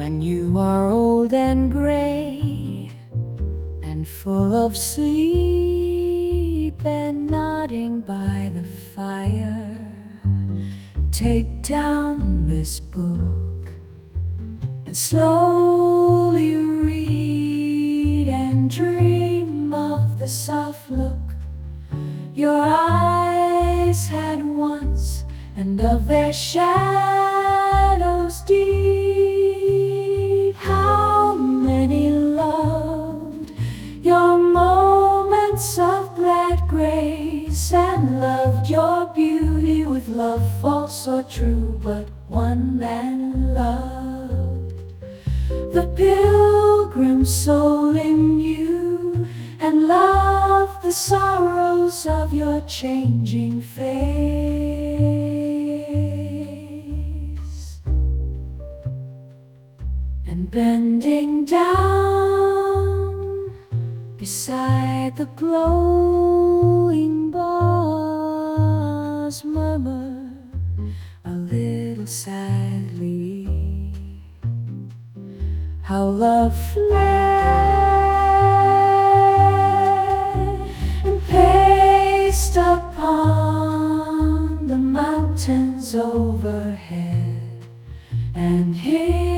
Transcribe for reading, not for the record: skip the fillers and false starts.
when you are old and gray and full of sleep and nodding by the fire, take down this book and slowly read and dream of the soft look your eyes had once, and of their shadows deep. How many loved your moments of glad grace, and loved your beauty with love false or true, but one man loved the pilgrim soul in you, and loved the sorrows of your changing face. And bending down beside the glowing bars, murmur a little sadly how love fled and paced upon the mountains overhead, and here